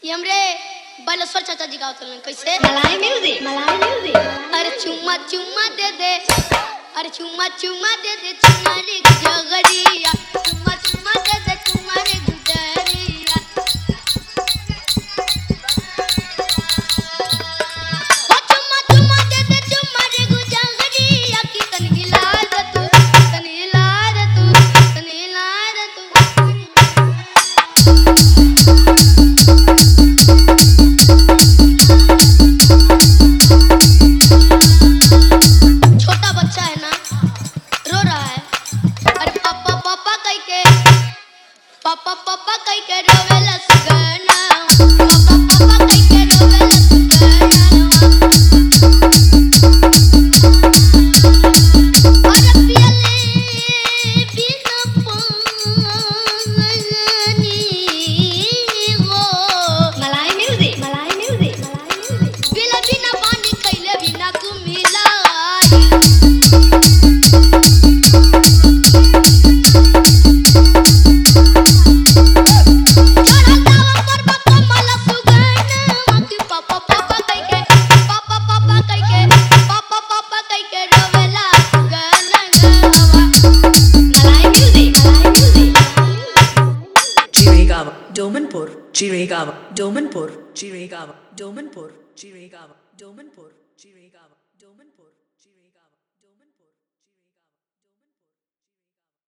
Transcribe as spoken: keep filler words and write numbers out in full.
ये हमरे बालेश्वर चाचा जी गावत रहलन कैसे मलाई म्यूजिक मलाई म्यूजिक अरे चुम्मा चुम्मा दे दे अरे चुम्मा चुम्मा दे दे चुम्मा रे जगरिया चुम्मा चुम्मा दे दे चुम्मा रे गुजरिया ओ चुम्मा चुम्मा दे दे चुम्मा रे गुजरिया की तन हिला दे तू तन हिला दे तू तन हिला दे तू छोटा बच्चा है ना रो रहा है अरे पापा पापा कह के पापा पापा कह के रोवेला सुगना पापा पापा कह के रोवेला सुगना अरे पियले बिना पानी वो मलाई म्यूजिक मलाई म्यूजिक मलाई म्यूजिक पियले बिना पानी कैले बिना कुमिला Domanpur, Chiregaon, Domanpur, Chiregaon, Domanpur, Chiregaon, Domanpur, Chiregaon.